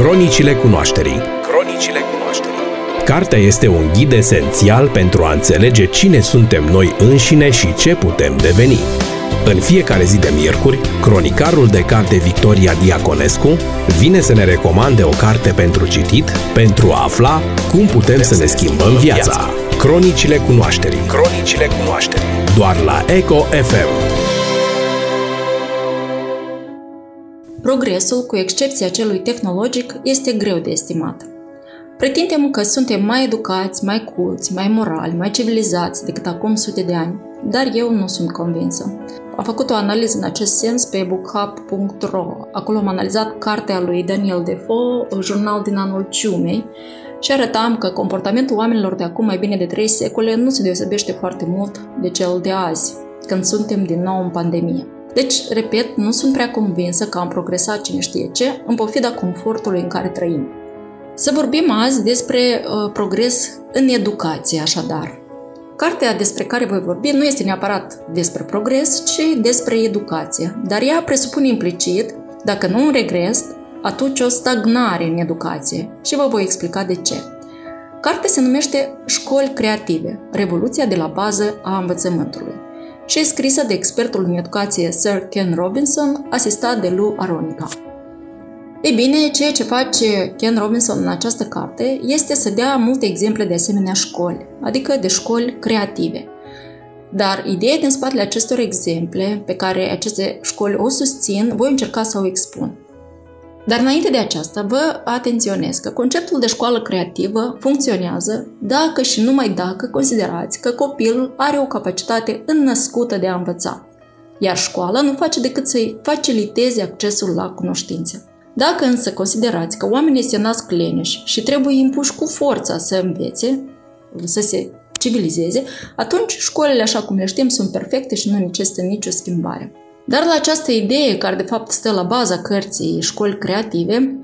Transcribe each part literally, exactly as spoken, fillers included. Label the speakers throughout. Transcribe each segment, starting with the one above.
Speaker 1: Cronicile cunoașterii. Cronicile cunoașterii. Cartea este un ghid esențial pentru a înțelege cine suntem noi înșine și ce putem deveni. În fiecare zi de miercuri, cronicarul de carte Victoria Diaconescu vine să ne recomande o carte pentru citit, pentru a afla cum putem să ne schimbăm viața. Cronicile cunoașterii. Cronicile cunoașterii. Doar la Eco F M.
Speaker 2: Progresul, cu excepția celui tehnologic, este greu de estimat. Pretindem că suntem mai educați, mai culți, mai morali, mai civilizați decât acum sute de ani, dar eu nu sunt convinsă. Am făcut o analiză în acest sens pe bookhub punct ro. Acolo am analizat cartea lui Daniel Defoe, Jurnal din anul ciumei, și arătam că comportamentul oamenilor de acum mai bine de trei secole nu se deosebește foarte mult de cel de azi, când suntem din nou în pandemie. Deci, repet, nu sunt prea convinsă că am progresat cine știe ce, în pofida confortului în care trăim. Să vorbim azi despre uh, progres în educație, așadar. Cartea despre care voi vorbi nu este neapărat despre progres, ci despre educație, dar ea presupune implicit, dacă nu un regres, atunci o stagnare în educație și vă voi explica de ce. Cartea se numește Școli creative, revoluția de la bază a învățământului și e scrisă de expertul în educație Sir Ken Robinson, asistat de Lou Aronica. Ei bine, ceea ce face Ken Robinson în această carte este să dea multe exemple de asemenea școli, adică de școli creative. Dar ideea din spatele acestor exemple, pe care aceste școli o susțin, voi încerca să o expun. Dar înainte de aceasta, vă atenționez că conceptul de școală creativă funcționează dacă și numai dacă considerați că copilul are o capacitate înnăscută de a învăța, iar școala nu face decât să-i faciliteze accesul la cunoștințe. Dacă însă considerați că oamenii se nasc leneși și trebuie impuși cu forța să învețe, să se civilizeze, atunci școlile, așa cum le știm, sunt perfecte și nu necesită nicio schimbare. Dar la această idee, care de fapt stă la baza cărții Școli creative,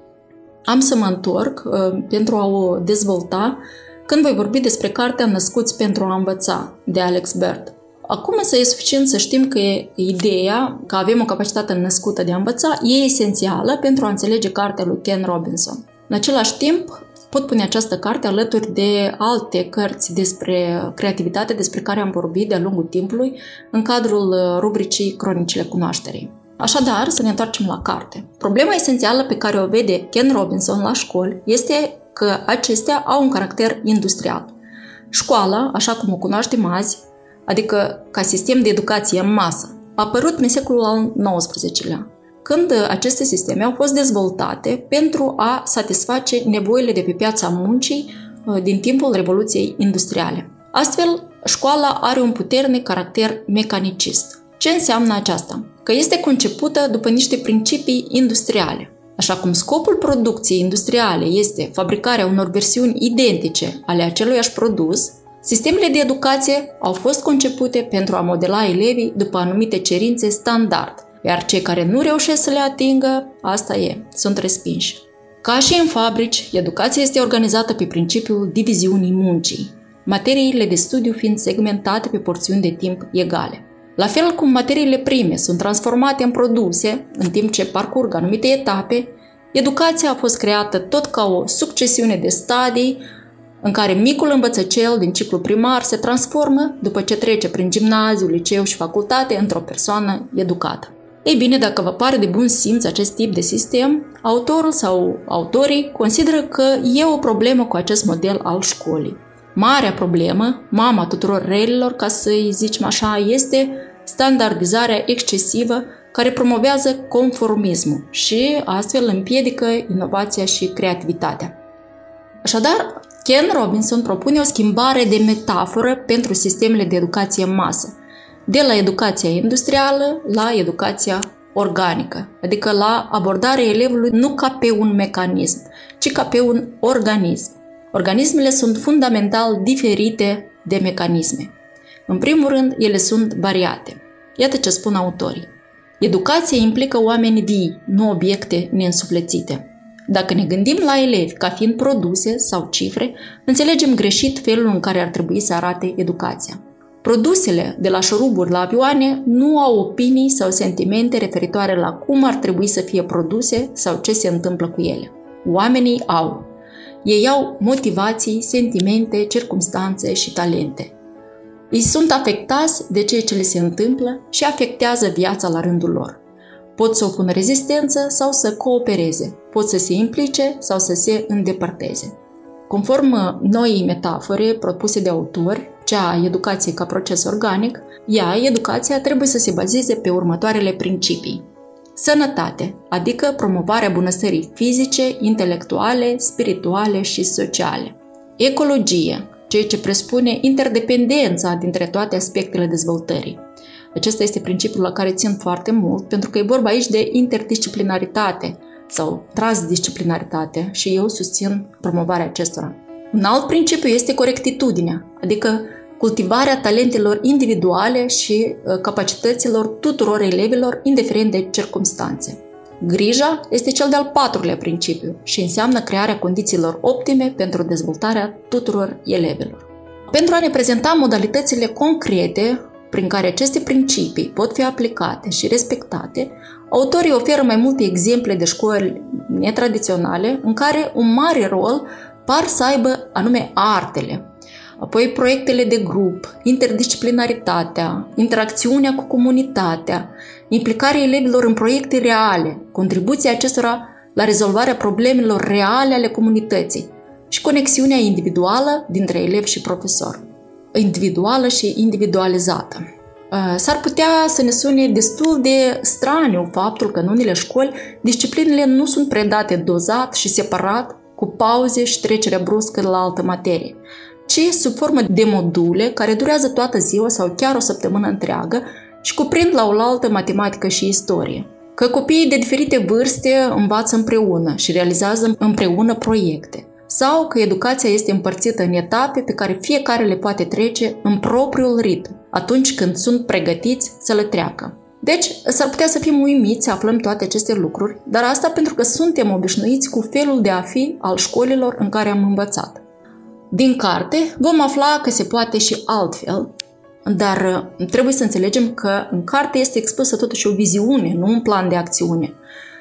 Speaker 2: am să mă întorc uh, pentru a o dezvolta când voi vorbi despre cartea Născuți pentru a învăța, de Alex Bird. Acum însă e suficient să știm că ideea că avem o capacitate născută de a învăța e esențială pentru a înțelege cartea lui Ken Robinson. În același timp, pot pune această carte alături de alte cărți despre creativitate despre care am vorbit de-a lungul timpului în cadrul rubricii Cronicile cunoașterii. Așadar, să ne întoarcem la carte. Problema esențială pe care o vede Ken Robinson la școli este că acestea au un caracter industrial. Școala, așa cum o cunoaștem azi, adică ca sistem de educație în masă, a apărut în secolul al nouăsprezecelea, când aceste sisteme au fost dezvoltate pentru a satisface nevoile de pe piața muncii din timpul Revoluției Industriale. Astfel, școala are un puternic caracter mecanicist. Ce înseamnă aceasta? Că este concepută după niște principii industriale. Așa cum scopul producției industriale este fabricarea unor versiuni identice ale aceluiași produs, sistemele de educație au fost concepute pentru a modela elevii după anumite cerințe standard, iar cei care nu reușesc să le atingă, asta e, sunt respinși. Ca și în fabrici, educația este organizată pe principiul diviziunii muncii, materiile de studiu fiind segmentate pe porțiuni de timp egale. La fel cum materiile prime sunt transformate în produse, în timp ce parcurg anumite etape, educația a fost creată tot ca o succesiune de stadii în care micul învățăcel din ciclu primar se transformă, după ce trece prin gimnaziu, liceu și facultate, într-o persoană educată. Ei bine, dacă vă pare de bun simț acest tip de sistem, autorul sau autorii consideră că e o problemă cu acest model al școlii. Marea problemă, mama tuturor relelor, ca să-i zicem așa, este standardizarea excesivă care promovează conformismul și astfel împiedică inovația și creativitatea. Așadar, Ken Robinson propune o schimbare de metaforă pentru sistemele de educație în masă, de la educația industrială la educația organică, adică la abordarea elevului nu ca pe un mecanism, ci ca pe un organism. Organismele sunt fundamental diferite de mecanisme. În primul rând, ele sunt variate. Iată ce spun autorii. Educația implică oameni vii, nu obiecte neînsuflețite. Dacă ne gândim la elevi ca fiind produse sau cifre, înțelegem greșit felul în care ar trebui să arate educația. Produsele, de la șuruburi la avioane, nu au opinii sau sentimente referitoare la cum ar trebui să fie produse sau ce se întâmplă cu ele. Oamenii au. Ei au motivații, sentimente, circumstanțe și talente. Ei sunt afectați de ceea ce le se întâmplă și afectează viața la rândul lor. Pot să opună rezistență sau să coopereze, pot să se implice sau să se îndepărteze. Conform noii metafore propuse de autori, cea a educației ca proces organic, ea, educația, trebuie să se bazeze pe următoarele principii. Sănătate, adică promovarea bunăstării fizice, intelectuale, spirituale și sociale. Ecologie, ceea ce presupune interdependența dintre toate aspectele dezvoltării. Acesta este principiul la care țin foarte mult, pentru că e vorba aici de interdisciplinaritate sau transdisciplinaritate și eu susțin promovarea acestora. Un alt principiu este corectitudinea, adică cultivarea talentelor individuale și capacităților tuturor elevilor, indiferent de circumstanțe. Grija este cel de-al patrulea principiu și înseamnă crearea condițiilor optime pentru dezvoltarea tuturor elevilor. Pentru a ne prezenta modalitățile concrete prin care aceste principii pot fi aplicate și respectate, autorii oferă mai multe exemple de școli netradiționale în care un mare rol par să aibă anume artele, apoi proiectele de grup, interdisciplinaritatea, interacțiunea cu comunitatea, implicarea elevilor în proiecte reale, contribuția acestora la rezolvarea problemelor reale ale comunității și conexiunea individuală dintre elev și profesor, individuală și individualizată. S-ar putea să ne sune destul de straniu faptul că în unele școli disciplinele nu sunt predate dozat și separat, cu pauze și trecerea bruscă la altă materie, ci sub formă de module care durează toată ziua sau chiar o săptămână întreagă și cuprind la oaltă matematică și istorie. Că copiii de diferite vârste învață împreună și realizează împreună proiecte. Sau că educația este împărțită în etape pe care fiecare le poate trece în propriul ritm, atunci când sunt pregătiți să le treacă. Deci, s-ar putea să fim uimiți să aflăm toate aceste lucruri, dar asta pentru că suntem obișnuiți cu felul de a fi al școlilor în care am învățat. Din carte vom afla că se poate și altfel, dar trebuie să înțelegem că în carte este expusă totuși o viziune, nu un plan de acțiune.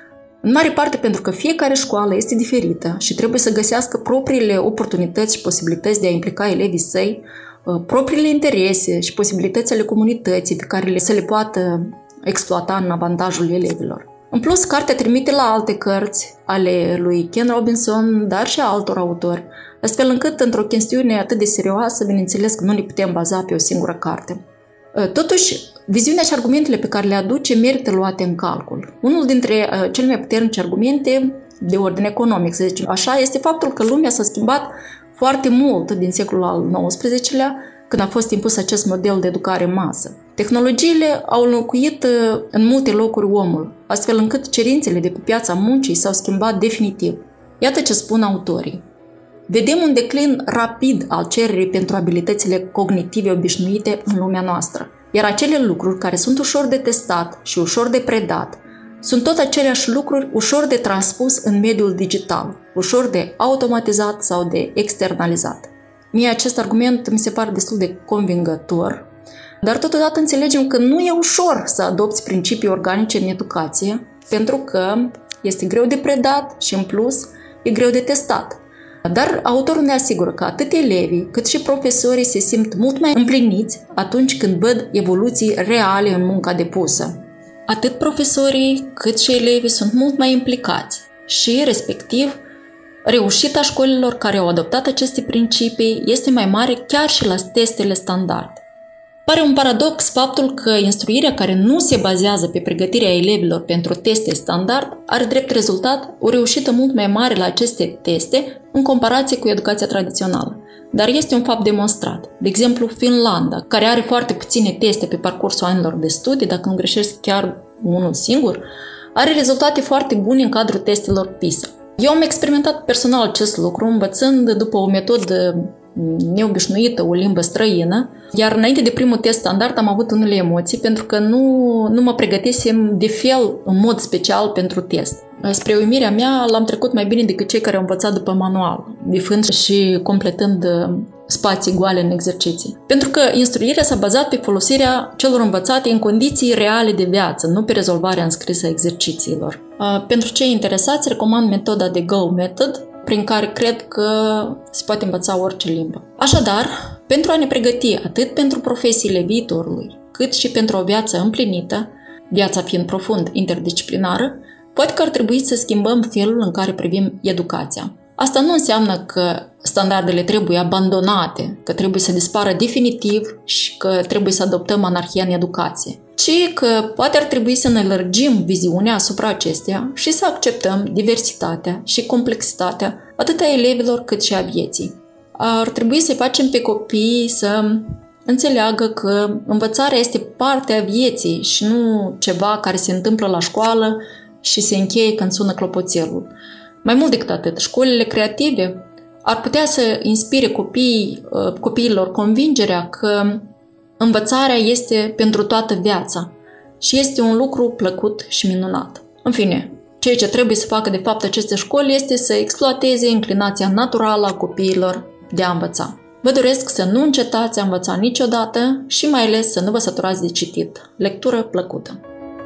Speaker 2: În mare parte pentru că fiecare școală este diferită și trebuie să găsească propriile oportunități și posibilități de a implica elevii săi, propriile interese și posibilitățile comunității pe care le, să le poată exploata în avantajul elevilor. În plus, cartea trimite la alte cărți ale lui Ken Robinson, dar și a altor autori, astfel încât, într-o chestiune atât de serioasă, bineînțeles că nu ne putem baza pe o singură carte. Totuși, viziunea și argumentele pe care le aduce merită luate în calcul. Unul dintre cele mai puternice argumente de ordine economic, să zicem așa, este faptul că lumea s-a schimbat foarte mult din secolul al nouăsprezecelea, când a fost impus acest model de educare în masă. Tehnologiile au înlocuit în multe locuri omul, astfel încât cerințele de pe piața muncii s-au schimbat definitiv. Iată ce spun autorii. Vedem un declin rapid al cererii pentru abilitățile cognitive obișnuite în lumea noastră, iar acele lucruri care sunt ușor de testat și ușor de predat sunt tot aceleași lucruri ușor de transpus în mediul digital, ușor de automatizat sau de externalizat. Mie acest argument mi se pare destul de convingător, dar totodată înțelegem că nu e ușor să adopți principii organice în educație, pentru că este greu de predat și, în plus, e greu de testat. Dar autorul ne asigură că atât elevii cât și profesorii se simt mult mai împliniți atunci când văd evoluții reale în munca depusă. Atât profesorii cât și elevii sunt mult mai implicați și, respectiv, reușita școlilor care au adoptat aceste principii este mai mare chiar și la testele standard. Pare un paradox faptul că instruirea care nu se bazează pe pregătirea elevilor pentru teste standard are drept rezultat o reușită mult mai mare la aceste teste în comparație cu educația tradițională. Dar este un fapt demonstrat. De exemplu, Finlanda, care are foarte puține teste pe parcursul anilor de studii, dacă îmi greșesc chiar unul singur, are rezultate foarte bune în cadrul testelor PISA. Eu am experimentat personal acest lucru, învățând după o metodă neobișnuită, o limbă străină, iar înainte de primul test standard am avut unele emoții pentru că nu, nu mă pregătisem de fel în mod special pentru test. Spre uimirea mea, l-am trecut mai bine decât cei care au învățat după manual, bifând și completând spații goale în exerciții. Pentru că instruirea s-a bazat pe folosirea celor învățate în condiții reale de viață, nu pe rezolvarea înscrisă a exercițiilor. Pentru cei interesați, recomand metoda de Go Method, prin care cred că se poate învăța orice limbă. Așadar, pentru a ne pregăti atât pentru profesiile viitorului, cât și pentru o viață împlinită, viața fiind profund interdisciplinară, poate că ar trebui să schimbăm felul în care privim educația. Asta nu înseamnă că standardele trebuie abandonate, că trebuie să dispară definitiv și că trebuie să adoptăm anarhia în educație, ci că poate ar trebui să ne lărgim viziunea asupra acesteia și să acceptăm diversitatea și complexitatea atât a elevilor cât și a vieții. Ar trebui să facem pe copii să înțeleagă că învățarea este parte a vieții și nu ceva care se întâmplă la școală și se încheie când sună clopoțelul. Mai mult decât atât, școlile creative ar putea să inspire copiii, copiilor convingerea că învățarea este pentru toată viața și este un lucru plăcut și minunat. În fine, ceea ce trebuie să facă de fapt aceste școli este să exploateze inclinația naturală a copiilor de a învăța. Vă doresc să nu încetați a învăța niciodată și mai ales să nu vă săturați de citit. Lectură plăcută!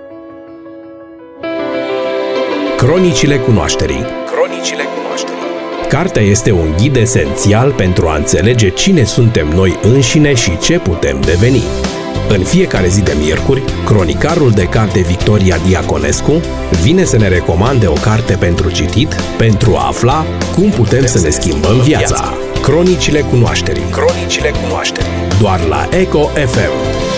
Speaker 1: Cronicile cunoașterii. Cronicile cunoașterii. Cartea este un ghid esențial pentru a înțelege cine suntem noi înșine și ce putem deveni. În fiecare zi de miercuri, cronicarul de carte Victoria Diaconescu vine să ne recomande o carte pentru citit, pentru a afla cum putem să ne schimbăm viața. Cronicile cunoașterii. Cronicile cunoașterii. Doar la Eco F M.